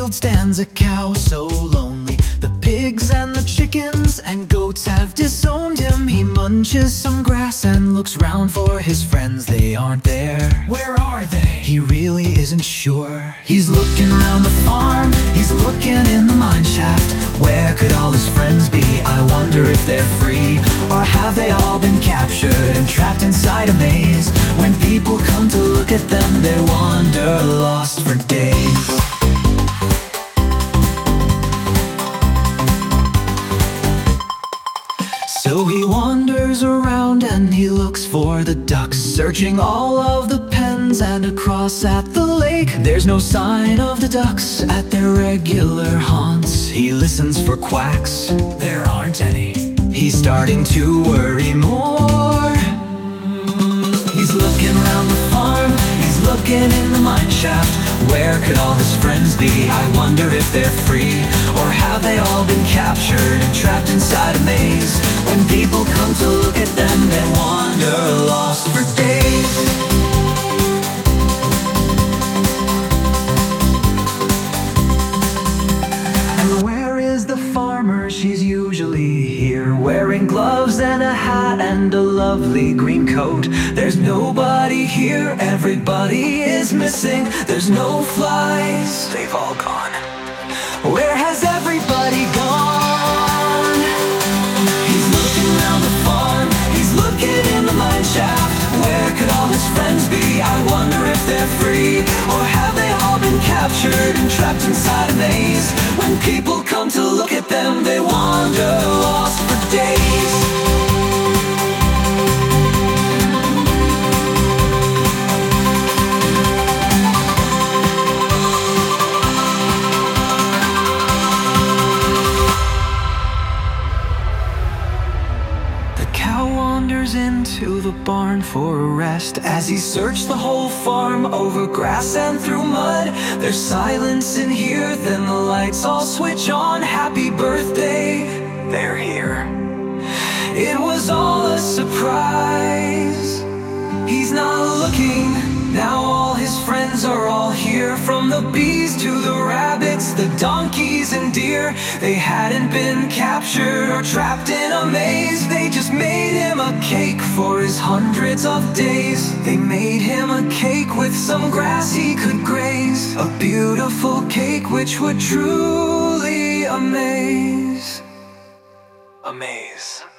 field stands a cow so lonely. The pigs and the chickens and goats have disowned him. He munches some grass and looks round for his friends. They aren't there. Where are they? He really isn't sure. He's looking around the farm, he's looking in the mine shaft. Where could all his friends be? I wonder if they're free, or have they all been captured and trapped inside a maze? When people come to look at them, they wander lost for days. So he wanders around and he looks for the ducks, searching all of the pens and across at the lake. There's no sign of the ducks at their regular haunts. He listens for quacks, there aren't any. He's starting to worry more. He's looking around the farm, he's looking in the mine shaft. Where could all his friends be? I wonder if they're free, or have they all been captured and trapped inside a maze? When people come to look at them, they wander lost for days. And where is the farmer? She's usually here, wearing gloves and a hat and a lovely green coat. There's nobody here, everybody is missing. There's no flies, they've all gone. Where has everybody gone? He's looking around the farm, he's looking in the mine shaft. Where could all his friends be? I wonder if they're free, or have they all been captured and trapped inside a maze? When people come to look at them, they wander lost for days. Wanders into the barn for a rest. As he searched the whole farm, over grass and through mud. There's silence in here, then the lights all switch on. Happy birthday, they're here. It was all a surprise. He's not looking, now all his friends are all here. From the bees to the rabbits, the donkeys and deer. They hadn't been captured or trapped in a maze. They just made him a cake for his hundreds of days. They made him a cake with some grass he could graze. A beautiful cake which would truly amaze. Amaze.